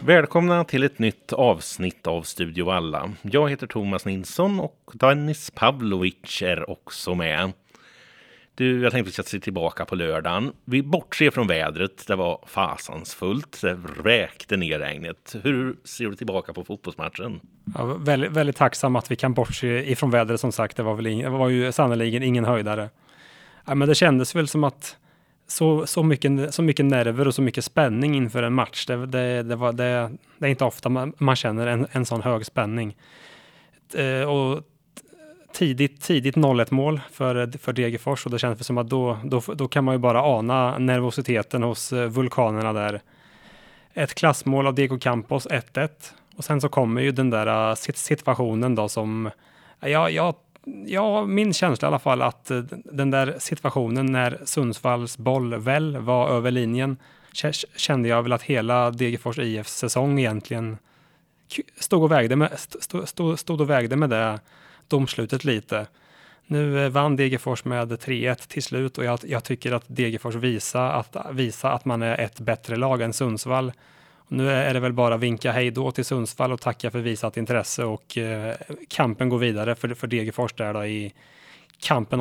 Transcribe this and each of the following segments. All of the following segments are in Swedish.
Välkomna till ett nytt avsnitt av Studio Alla. Jag heter Thomas Nilsson och Dennis Pavlovic är också med. Du, jag tänkte att vi ska se tillbaka på lördagen. Vi bortser från vädret, det var fasansfullt, det räkte ner regnet. Hur ser du tillbaka på fotbollsmatchen? Ja, väldigt tacksam att vi kan bortse ifrån vädret som sagt. Det var ju sannoliken ingen höjdare. Ja, men det kändes väl som att så mycket nerver och så mycket spänning inför en match. Det är inte ofta man känner en sån hög spänning. Och tidigt 0-1 mål för Degerfors, och det känns som att då kan man ju bara ana nervositeten hos vulkanerna där. Ett klassmål av Diego Campos 1-1, och sen så kommer ju den där situationen då som min känsla i alla fall, att den där situationen när Sundsvalls boll väl var över linjen, kände jag väl att hela Degerfors IFs säsong egentligen stod och vägde med det domslutet lite. Nu vann Degerfors med 3-1 till slut, och jag tycker att Degerfors visa att man är ett bättre lag än Sundsvall. Nu är det väl bara vinka hej då till Sundsvall och tacka för visat intresse, och kampen går vidare för Degerfors där då, i kampen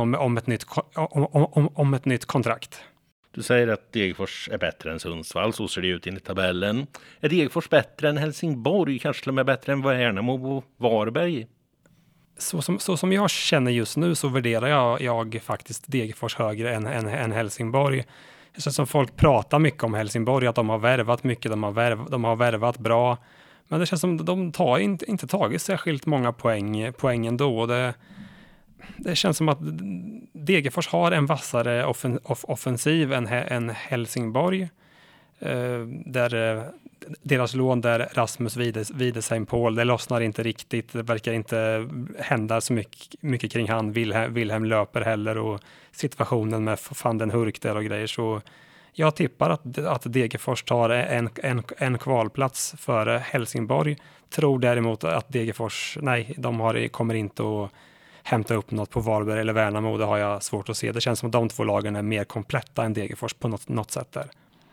om ett nytt kontrakt. Du säger att Degerfors är bättre än Sundsvall, så ser det ut i tabellen. Är Degerfors bättre än Helsingborg, kanske till och med bättre än Värnamo och Varberg? Så som jag känner just nu så värderar jag faktiskt Degerfors högre än Helsingborg. Det känns som folk pratar mycket om Helsingborg, att de har värvat mycket, de har värvat bra. Men det känns som de inte tagit särskilt många poäng ändå. Och det känns som att Degerfors har en vassare offensiv än Helsingborg. Där deras lån där Rasmus Wiedesheim-Paul, det lossnar inte riktigt. Det verkar inte hända så mycket kring han. Wilhelm löper heller, och situationen med van den Hurk där och grejer. Så jag tippar att Degerfors tar en kvalplats före Helsingborg. Tror däremot att Degerfors, kommer inte att hämta upp något på Varberg eller Värnamo. Det har jag svårt att se. Det känns som att de två lagen är mer kompletta än Degerfors på något sätt där.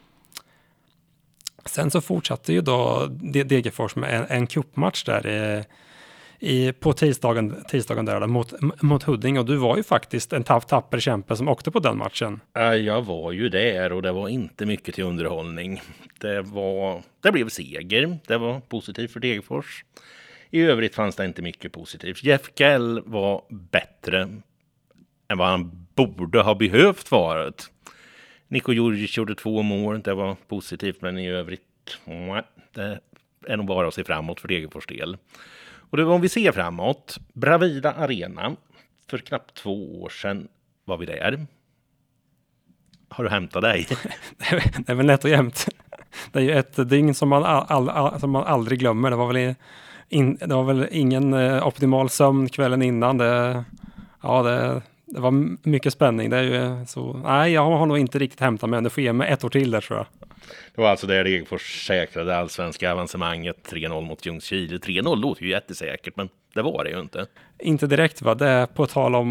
Sen så fortsatte ju då Degerfors med en cupmatch där på tisdagen där mot Huddinge, och du var ju faktiskt en tapper kämpe som åkte på den matchen. Jag var ju där, och det var inte mycket till underhållning. Det blev seger, det var positivt för Degerfors. I övrigt fanns det inte mycket positivt. Jeff Gell var bättre än vad han borde ha behövt varit. Niko Djurdjic gjorde 2 mål, det var positivt, men i övrigt det är nog bara att se framåt för Degerfors del. Och det var, om vi ser framåt, Bravida Arena, för knappt 2 år sedan var vi där. Har du hämtat dig? Det är väl lätt och jämnt. Det är ju ett dygn som man aldrig glömmer. Det var väl ingen optimal sömn kvällen innan. Det var mycket spänning. Det är ju så. Nej, jag har nog inte riktigt hämtat mig. Det får ge mig 1 år till där, tror jag. Det var alltså där Degerfors säkrade allsvenska avancemanget 3-0 mot Ljungskile. 3-0 låter ju jättesäkert, men det var det ju inte. Inte direkt, va? Det är på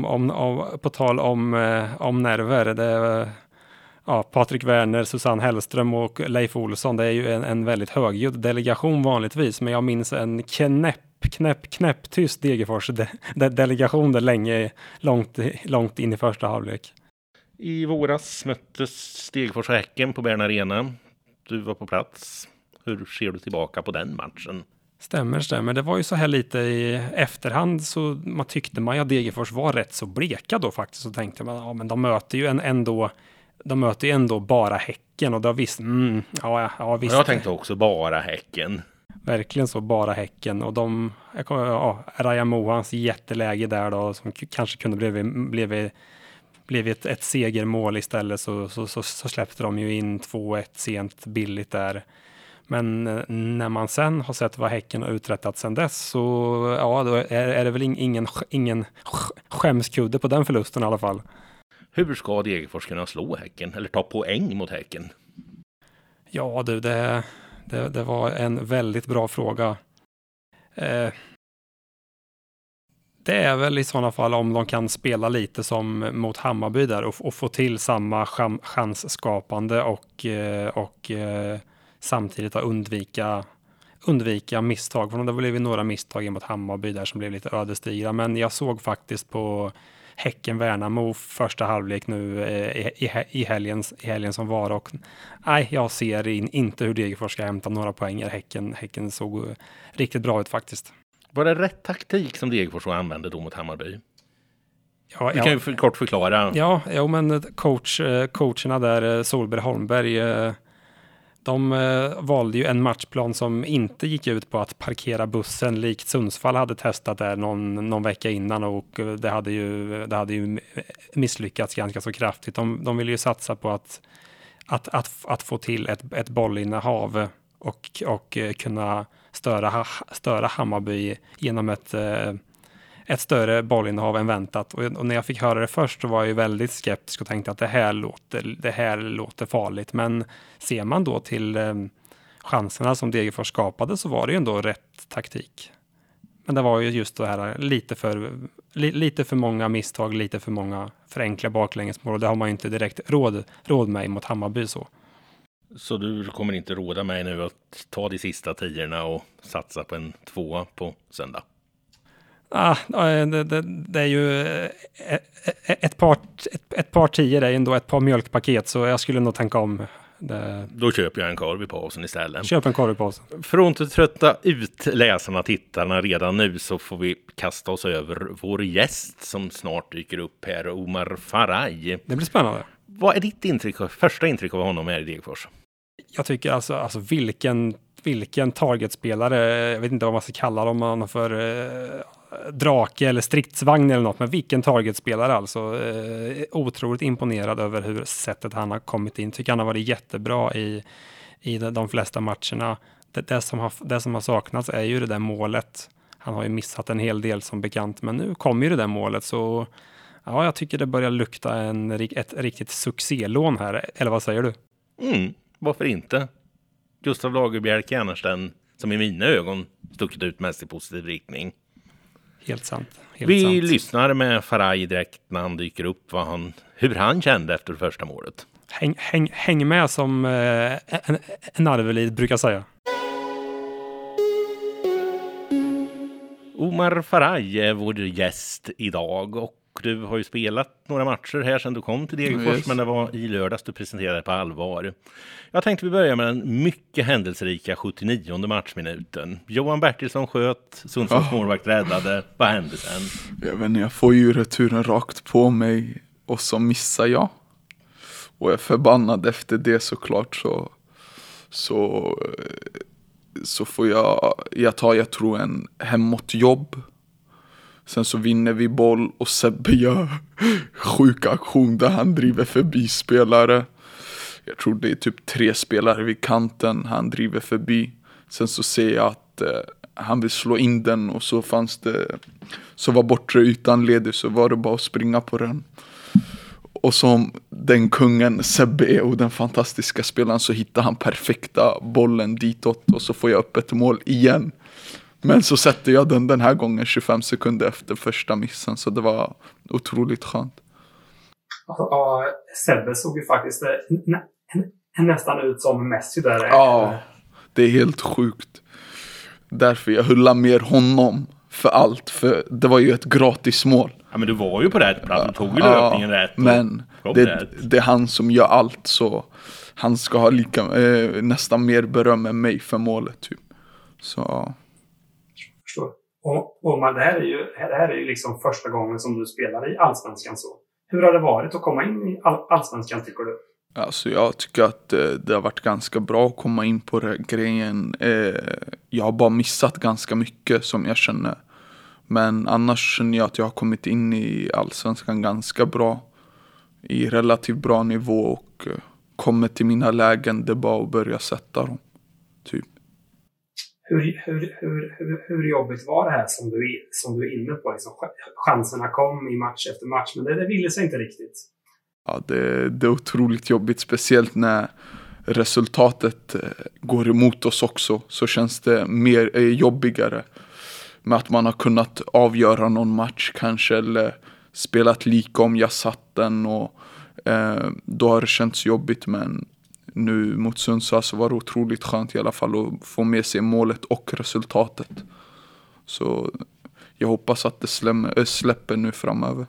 tal om nerver. Det är, Patrik Werner, Susanne Hellström och Leif Olsson. Det är ju en väldigt högljudd delegation vanligtvis, men jag minns en knäpptyst Degerfors delegation där länge, långt in i första halvlek. I våras möttes Degerfors och Häcken på Bern Arena. Du var på plats. Hur ser du tillbaka på den matchen? Stämmer. Det var ju så här lite i efterhand, så man tyckte att Degerfors var rätt så bleka då faktiskt. Så tänkte man, men de möter ju ändå bara Häcken, och då visst. Visst. Jag tänkte också bara Häcken. Verkligen så, bara Häcken. Och Raja Mohans jätteläge där då, som kanske kunde blivit ett segermål istället, så släppte de ju in 2-1 sent billigt där. Men när man sen har sett vad Häcken har uträttat sen dess, så då är det väl ingen skämskudde på den förlusten i alla fall. Hur ska Degerfors kunna slå Häcken eller ta poäng mot Häcken? Ja du, det var en väldigt bra fråga. Det är väl i sådana fall om de kan spela lite som mot Hammarby där och få till samma chansskapande och samtidigt att undvika undvika misstag. För det blev ju några misstag mot Hammarby där som blev lite ödesdigra. Men jag såg faktiskt på Häcken-Värnamo första halvlek nu i helgen som var. Och nej, jag ser inte hur Degerfors ska hämta några poäng. Häcken såg riktigt bra ut faktiskt. Var det rätt taktik som Degerfors använde då mot Hammarby? Ja, vi kan ju kort förklara. Ja, men coacherna där, Solberg Holmberg, de valde ju en matchplan som inte gick ut på att parkera bussen likt Sundsvall hade testat där någon vecka innan, och det hade ju misslyckats ganska så kraftigt. De ville ju satsa på att få till ett bollinnehav och kunna störa Hammarby genom ett större bollinnehav än väntat. Och när jag fick höra det först så var jag ju väldigt skeptisk och tänkte att det här låter farligt. Men ser man då till chanserna som Degerfors skapade så var det ju ändå rätt taktik. Men det var ju just det här lite för många misstag, lite för många förenkla baklängesmål. Och det har man ju inte direkt råd med mot Hammarby så. Så du kommer inte råda mig nu att ta de sista 10:orna och satsa på en 2 på söndag? Det är ju ett par 10, det är ändå ett par mjölkpaket, så jag skulle nog tänka om. Då köper jag en korv i pausen istället. Köp en korv i pausen. För att inte trötta ut läsarna, tittarna redan nu, så får vi kasta oss över vår gäst som snart dyker upp här, Omar Faraj. Det blir spännande. Vad är ditt första intryck av honom här i Degerfors? Jag tycker alltså vilken targetspelare, jag vet inte vad man ska kalla dem, man för drake eller stridsvagn eller något, men vilken targetspelare alltså. Otroligt imponerad över hur sättet han har kommit in. Tycker han har varit jättebra i de flesta matcherna. Det som har saknats är ju det där målet. Han har ju missat en hel del som bekant, men nu kommer ju det där målet, så ja, jag tycker det börjar lukta ett riktigt succélån här. Eller vad säger du? Varför inte? Gustav Lagerbielke är annars den som i mina ögon stuckit ut mest i positiv riktning. Helt sant. Vi lyssnar med Faraj direkt när han dyker upp hur han kände efter det första målet. Häng med, som en Arvelid brukar säga. Omar Faraj är vår gäst idag, och du har ju spelat några matcher här sedan du kom till Degerfors, men det var i lördags du presenterade på allvar. Jag tänkte vi börjar med den mycket händelserika 79:e matchminuten. Johan Bertilsson sköt, Sundsvalls målvakt räddade. Vad hände sen? Jag vet inte, jag får ju returen rakt på mig och så missar jag. Och jag är förbannad efter det såklart, så får jag tror en hemåtjobb. Sen så vinner vi boll och Sebbe gör sjuk aktion där han driver förbi spelare. Jag tror det är typ 3 spelare vid kanten han driver förbi. Sen så ser jag att han vill slå in den, och så var bortre ytan ledig, så var det bara att springa på den. Och som den kungen Sebbe är och den fantastiska spelaren, så hittar han perfekta bollen ditåt, och så får jag upp ett mål igen. Men så sätter jag den här gången 25 sekunder efter första missen, så det var otroligt skönt. Ja, Sebbe såg ju faktiskt nästan ut som Messi där. Ja, det är helt sjukt. Därför jag hyllar mer honom för allt, för det var ju ett gratis mål. Ja, men du var ju på rätt plats, du tog ju löpningen rätt. Men det är han som gör allt, så han ska ha nästan mer beröm än mig för målet typ. Så förstår. Och det här är ju liksom första gången som du spelar i Allsvenskan så. Hur har det varit att komma in i Allsvenskan, tycker du? Alltså jag tycker att det har varit ganska bra att komma in på den grejen. Jag har bara missat ganska mycket som jag känner. Men annars känner jag att jag har kommit in i Allsvenskan ganska bra. I relativt bra nivå, och kommit till mina lägen, det är bara att börja sätta dem. Typ. Hur jobbigt var det här som du är inne på? Liksom, chanserna kom i match efter match, men det ville sig inte riktigt. Ja, det är otroligt jobbigt, speciellt när resultatet går emot oss också. Så känns det mer jobbigare med att man har kunnat avgöra någon match kanske, eller spelat lika om jag satt den, och då har det känts jobbigt. Men nu mot Sundsvall så var det otroligt skönt i alla fall att få med sig målet och resultatet. Så jag hoppas att det släpper nu framöver.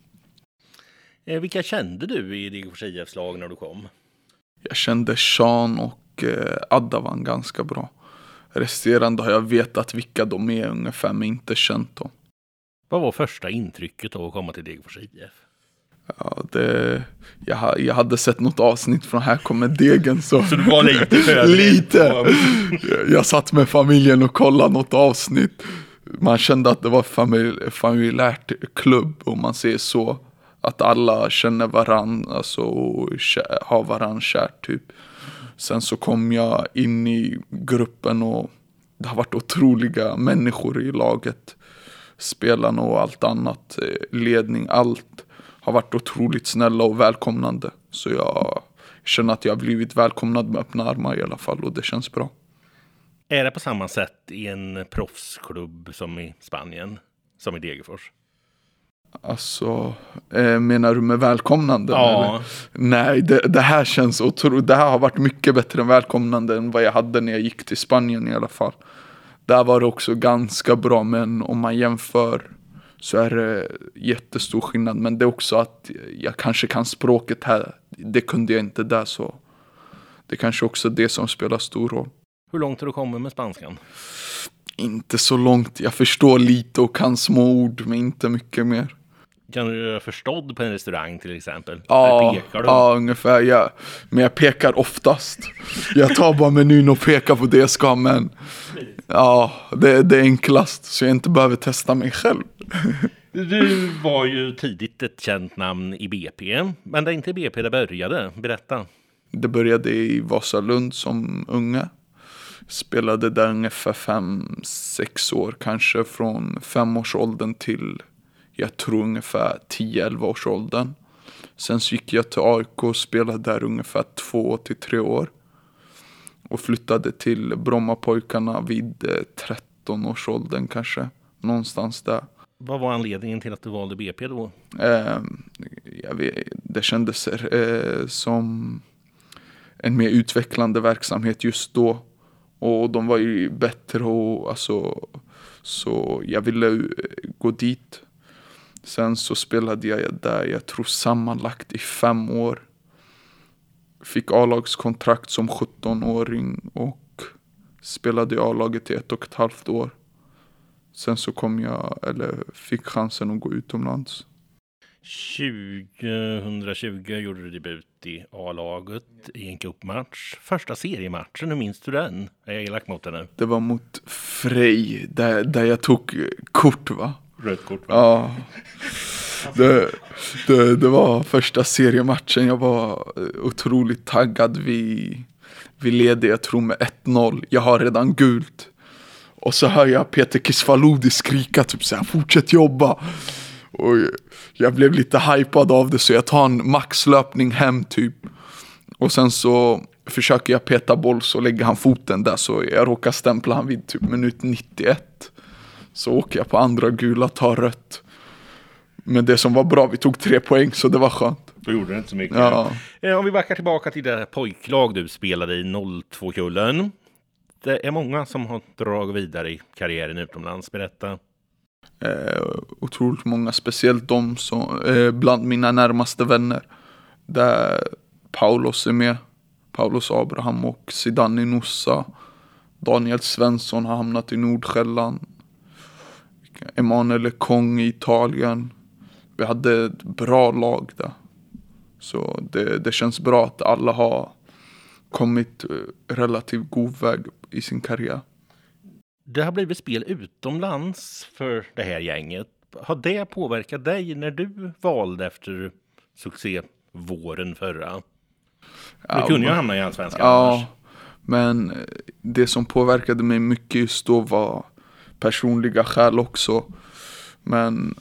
Vilka kände du i Degerfors IFs lag när du kom? Jag kände Sean och Adavan ganska bra. Resterande har jag vetat vilka de är ungefär, men inte känt dem. Vad var första intrycket av att komma till Degerfors IF? Ja, jag hade sett något avsnitt från Här kommer Degen. Så du var lite lite. Jag satt med familjen och kollade något avsnitt. Man kände att det var familjárt klubb, om man säger så. Att alla känner varandra, alltså, och har varandra kärt typ. Sen så kom jag in i gruppen och det har varit otroliga människor i laget. Spelarna och allt annat, ledning, allt har varit otroligt snälla och välkomnande. Så jag känner att jag har blivit välkomnad med öppna armar i alla fall, och det känns bra. Är det på samma sätt i en proffsklubb som i Spanien, som i Degerfors? Alltså, menar du med välkomnande? Ja. Eller? Nej, det här känns otroligt. Det här har varit mycket bättre än välkomnande än vad jag hade när jag gick till Spanien i alla fall. Där var det också ganska bra, men om man jämför så är det jättestor skillnad. Men det är också att jag kanske kan språket här. Det kunde jag inte där, så det kanske också det som spelar stor roll. Hur långt har du kommit med spanskan? Inte så långt. Jag förstår lite och kan små ord, men inte mycket mer. Kan du göra förstådd på en restaurang till exempel? Ja, pekar du? Ja, ungefär. Ja. Men jag pekar oftast. Jag tar bara menyn och pekar på det jag ska, men ja, det är enklast, så jag inte behöver testa mig själv. Du var ju tidigt ett känt namn i BP, men det är inte i BP det började. Berätta. Det började i Vasalund som unga. Spelade där ungefär 5-6 år, kanske från 5-årsåldern till jag tror ungefär 10-11-årsåldern. Sen så gick jag till AIK och spelade där ungefär 2-3 år. Och flyttade till Brommapojkarna vid 13-årsåldern kanske. Någonstans där. Vad var anledningen till att du valde BP då? Det kändes som en mer utvecklande verksamhet just då. Och de var ju bättre, och alltså, så jag ville gå dit. Sen så spelade jag där, jag tror sammanlagt i 5 år. Fick A-lagskontrakt som 17-åring och spelade i A-laget i 1,5 år. Sen så fick chansen att gå utomlands. 2020 gjorde du debut i A-laget i en cupmatch. Första seriematchen, hur minns du den? Är jag elak mot den nu? Det var mot Frej, där jag tog kort, va? Rött kort, va? Ja. Det var första seriematchen. Jag var otroligt taggad. Vi ledde, jag tror, med 1-0. Jag har redan gult. Och så hör jag Peter Kisvalodi skrika typ så här: fortsätt jobba. Och jag blev lite hypad av det, så jag tar en maxlöpning hem typ. Och sen så försöker jag peta boll, så lägger han foten där, så jag råkar stämpla han vid typ minut 91. Så åker jag på andra gula, tar rött. Men det som var bra, vi tog 3 poäng, så det var skönt. Då gjorde det inte så mycket. Ja. Om vi backar tillbaka till det pojklag du spelade i 02-kullen. Det är många som har dragit vidare i karriären utomlands. Berätta. Otroligt många, speciellt de som bland mina närmaste vänner. Där Paulos är med. Paulos Abraham och Zidane Nussa. Daniel Svensson har hamnat i Nordsjälland. Emanuele Kong i Italien. Vi hade ett bra lag där. Så det känns bra att alla har kommit relativt god väg i sin karriär. Det har blivit spel utomlands för det här gänget. Har det påverkat dig när du valde efter succé våren förra? Du kunde ju hamna i Allsvenskan annars. Men det som påverkade mig mycket just då var personliga skäl också. Men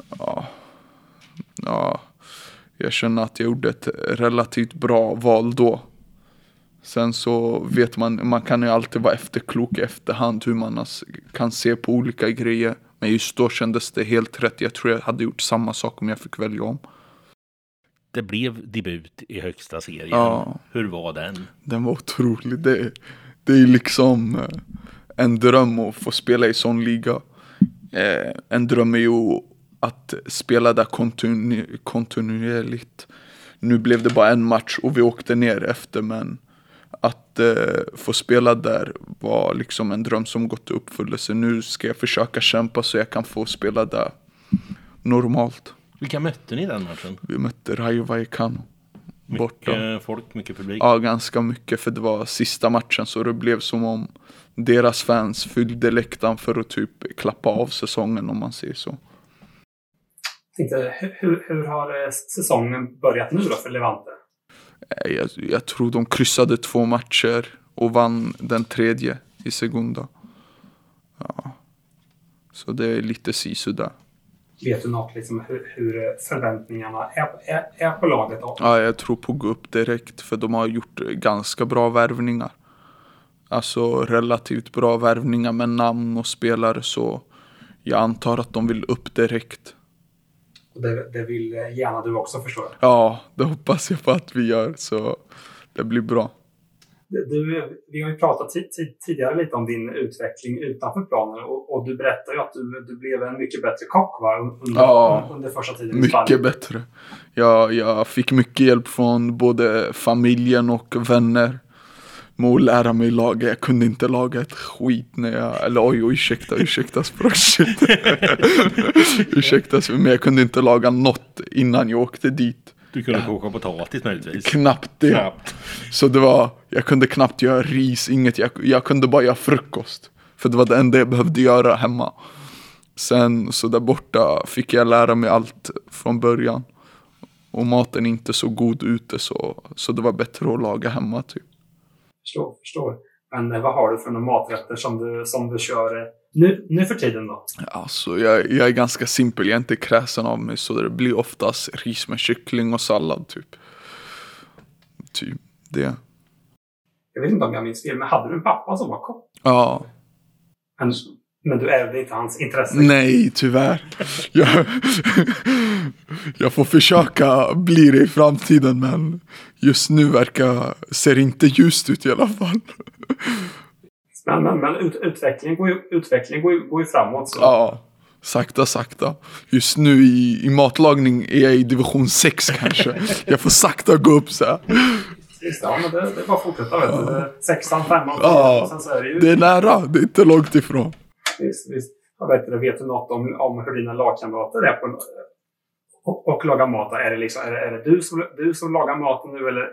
jag känner att jag gjorde ett relativt bra val då. Sen så vet man kan ju alltid vara efterklok i efterhand hur man kan se på olika grejer. Men just då kändes det helt rätt. Jag tror jag hade gjort samma sak om jag fick välja om. Det blev debut i högsta serien. Ja. Hur var den? Den var otrolig. Det är liksom en dröm att få spela i sån liga. En dröm är ju att spela där kontinuerligt. Nu blev det bara en match och vi åkte ner efter, men att få spela där var liksom en dröm som gått i uppfyllelse. Nu ska jag försöka kämpa så jag kan få spela där normalt. Vilka mötte ni i den matchen? Vi mötte Rayo Vallecano borta. Mycket folk, mycket publik? Ja, ganska mycket, för det var sista matchen, så det blev som om deras fans fyllde läktaren för att typ klappa av säsongen, om man säger så. Hur har säsongen börjat nu då för Levante? Jag tror de kryssade 2 matcher och vann den 3:e i Segunda. Ja. Så det är lite sisådär. Vet du något liksom hur förväntningarna är på laget då? Ja, jag tror på att gå upp direkt, för de har gjort ganska bra värvningar. Alltså relativt bra värvningar med namn och spelare, så jag antar att de vill upp direkt. Och det vill gärna du också, förstår jag. Ja, det hoppas jag på att vi gör, så det blir bra. Vi har ju pratat tidigare lite om din utveckling utanför planen, och du berättade ju att du blev en mycket bättre kock, va? Under första tiden. Mycket bättre. Jag fick mycket hjälp från både familjen och vänner med att lära mig laga. Jag kunde inte laga ett skit när ursäkta språket. Ursäkta, men jag kunde inte laga något innan jag åkte dit. Du kunde koka potatis möjligtvis. Knappt det. Så jag kunde knappt göra ris, inget. Jag kunde bara göra frukost. För det var det enda jag behövde göra hemma. Sen så där borta fick jag lära mig allt från början. Och maten är inte så god ute, så det var bättre att laga hemma typ. Förstår. Men vad har du för några maträtter som du kör nu för tiden då? Alltså jag är ganska simpel, jag är inte kräsen av mig, så det blir oftast ris med kyckling och sallad typ det. Jag vet inte om jag minns fel, men hade du en pappa som var kock? Ja. Men du ärvde inte hans intresse? Nej, tyvärr. Jag får försöka bli det i framtiden, men just nu ser inte ljust ut i alla fall. Men utvecklingen går ju framåt. Så. Ja, sakta. Just nu i matlagning är jag i division 6 kanske. Jag får sakta gå upp så här. Visst, ja, men det är bara att fortsätta. Ja. 6:an, 5:an, ja, och sen så är det ju... Det är nära, det är inte långt ifrån. Visst. Vet du något om hur dina lagkamrater är på och lagar mat? Är det du som lagar maten nu, eller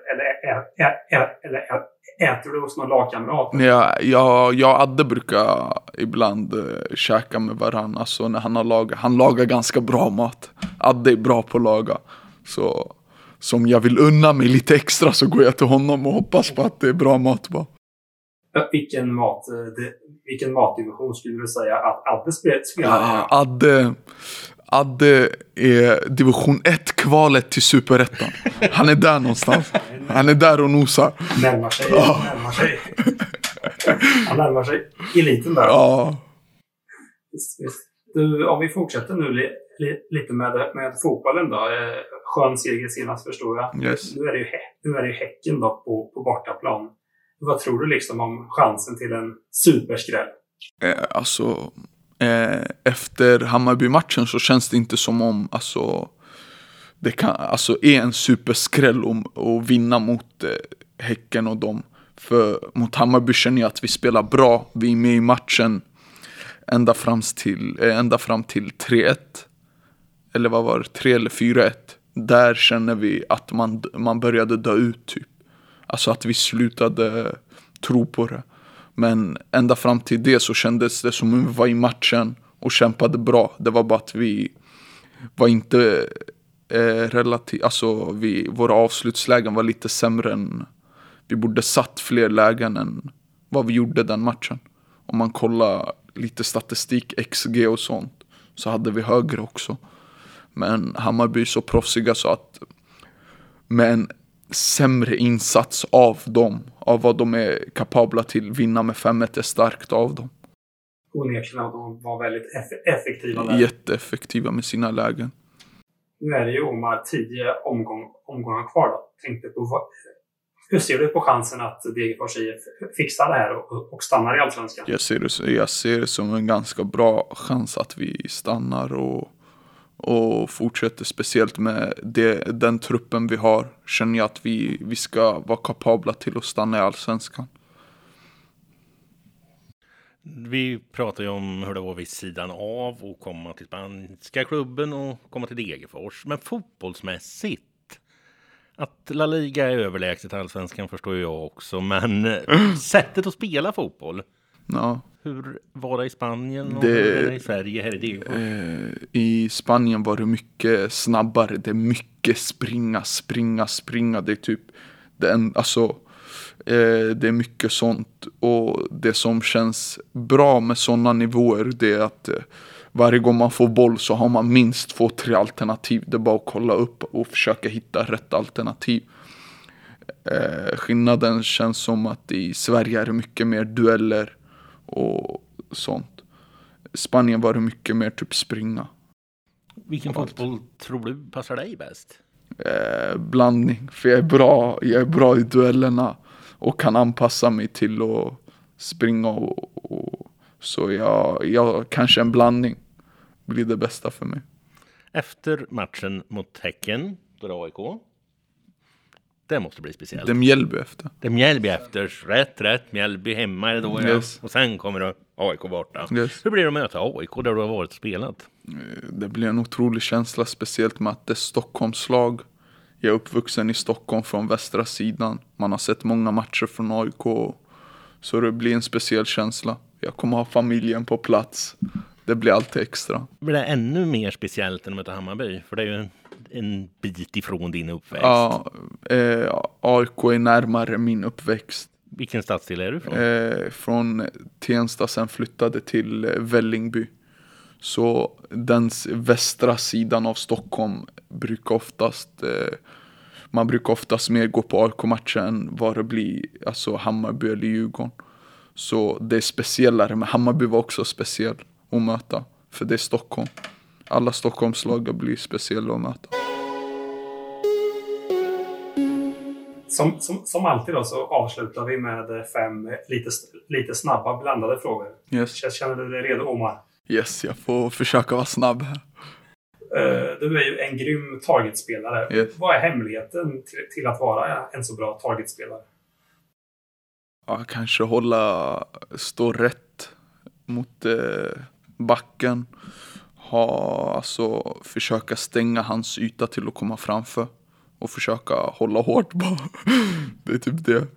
äter du hos någon lagkamrat? Jag och Adde brukar ibland käka med varandra. Alltså när han lagar ganska bra mat. Adde är bra på att laga. Så som jag vill unna mig lite extra, så går jag till honom och hoppas på att det är bra mat bara. Vilken matdivision skulle du säga att Adde spelar? Adde är division 1-kvalet till superettan. Han är där någonstans. Han är där och nosar. Närmar sig. Han närmar sig eliten där. Ja. Visst. Du, om vi fortsätter nu lite med fotbollen då. Skön seger senast, förstår jag. Yes. Nu är det ju Häcken då på bortaplan. Vad tror du liksom om chansen till en superskräll? Efter Hammarby-matchen så känns det inte som om det kan är en superskräll att vinna mot Häcken och dem. För mot Hammarby känner jag att vi spelar bra. Vi är med i matchen ända fram till 3-1. Eller vad var det? 3 eller 4-1. Där känner vi att man började dö ut typ. Alltså att vi slutade tro på det. Men ända fram till det så kändes det som om vi var i matchen och kämpade bra. Det var bara att vi var inte våra avslutslägen var lite sämre än... Vi borde satt fler lägen än vad vi gjorde den matchen. Om man kollar lite statistik, XG och sånt, så hade vi högre också. Men Hammarby är så proffsiga så att med en sämre insats av dem, av vad de är kapabla till, vinna med 5-1 är starkt av dem. Onekligen att de var väldigt effektiva där. Jätteeffektiva med sina lägen. Nu är det ju Omar 10 omgångar kvar då. Tänkte på hur ser du på chansen att Degerfors IF fixar det här och stannar i Allsvenskan? Jag ser det som en ganska bra chans att vi stannar och fortsätter, speciellt med den truppen vi har. Känner jag att vi ska vara kapabla till att stanna i Allsvenskan. Vi pratar ju om hur det var vid sidan av och komma till spanska klubben och komma till Degerfors. Men fotbollsmässigt, att La Liga är överlägset Allsvenskan förstår jag också. Men sättet att spela fotboll, Ja. hur var det i Spanien och hur är det i Sverige här i Degerfors? I Spanien var det mycket snabbare. Det är mycket springa. Det är typ det är mycket sånt. Och det som känns bra med sådana nivåer, det är att varje gång man får boll så har man minst 2-3 alternativ. Det är bara att kolla upp och försöka hitta rätt alternativ. Skillnaden känns som att i Sverige är det mycket mer dueller och sånt. I Spanien var det mycket mer typ springa. Vilken fotboll tror du passar dig bäst? Blandning, för jag är bra i duellerna och kan anpassa mig till att springa och så jag kanske en blandning blir det bästa för mig. Efter matchen mot Häcken, då det AIK, det måste bli speciellt. Det är Mjällby efter. Det är Mjällby efter, rätt. Mjällby hemma är det då, Yes. Och sen kommer det AIK borta. Yes. Hur blir det att möta AIK där du har varit och spelat? Det blir en otrolig känsla, speciellt med att det är Stockholmslag. Jag är uppvuxen i Stockholm från västra sidan. Man har sett många matcher från AIK. Så det blir en speciell känsla. Jag kommer ha familjen på plats. Det blir alltid extra. Blir det ännu mer speciellt än att möta Hammarby? För det är ju en bit ifrån din uppväxt. Ja, AIK är närmare min uppväxt. Vilken stadsdel är du från? Från Tensta, sen flyttade till Vällingby. Så den västra sidan av Stockholm brukar man brukar oftast mer gå på AIK-matcher än vad det blir, alltså Hammarby eller Djurgården. Så det är speciellare, men Hammarby var också speciell att möta, för det är Stockholm. Alla Stockholmslag blir speciella att möta. Som alltid då så avslutar vi med 5 lite snabba blandade frågor. Yes. Känner du dig redo, Omar? Yes, jag får försöka vara snabb här. Du är ju en grym targetspelare. Yes. Vad är hemligheten till att vara en så bra targetspelare? Ja, kanske stå rätt mot backen. Försöka stänga hans yta till att komma framför. Och försöka hålla hårt bara. Det är typ det.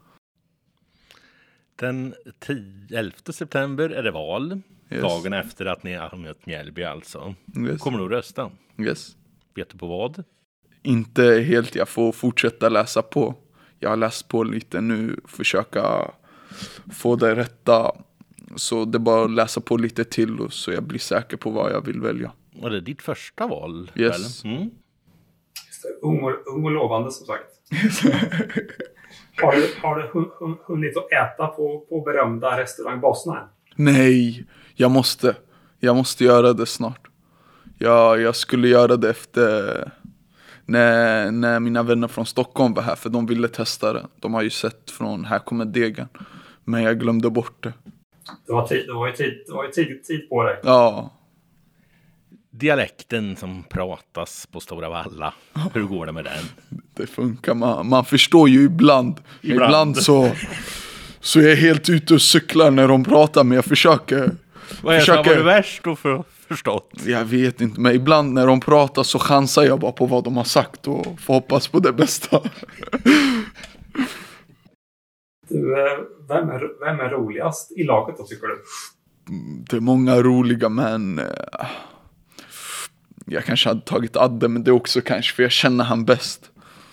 Den 11 september är det val. Yes. Dagen efter att ni har mött Mjällby alltså. Yes. Kommer du att rösta? Yes. Vet du på vad? Inte helt, jag får fortsätta läsa på. Jag har läst på lite nu, försöka få det rätta. Så det är bara att läsa på lite till och så jag blir säker på vad jag vill välja. Och det är ditt första val? Yes. Mm. Ung och lovande som sagt. Har du hunnit att äta på berömda restaurang Bosna? Nej, jag måste göra det snart. Jag skulle göra det efter när mina vänner från Stockholm var här, för de ville testa det. De har ju sett från Här kommer degen, men jag glömde bort det. Det var ju tid på dig. Ja. Dialekten som pratas på Stora Valla. Hur går det med den? Det funkar, man förstår ju ibland. Ibland så är jag helt ute och cyklar när de pratar, men jag försöker. Vad är det som har varit värst då för förstått? Jag vet inte, men ibland när de pratar så chansar jag bara på vad de har sagt och får hoppas på det bästa. Du, vem är roligast i laget då, tycker du? Det är många roliga, men jag kanske hade tagit Adde, men det är också kanske för jag känner han bäst.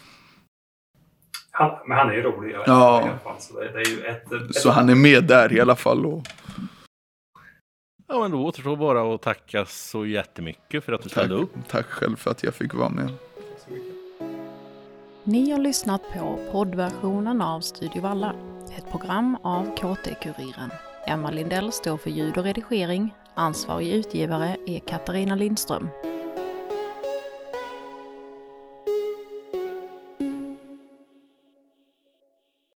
Men han är ju rolig. Ja. I alla fall, så det är ju så han är med där i alla fall. Och... Ja, men då återstår bara att tacka så jättemycket för att du ställde upp. Tack själv för att jag fick vara med. Ni har lyssnat på poddversionen av Studio Valla, ett program av KT-Kuriren. Emma Lindell står för ljud och redigering. Ansvarig utgivare är Katarina Lindström.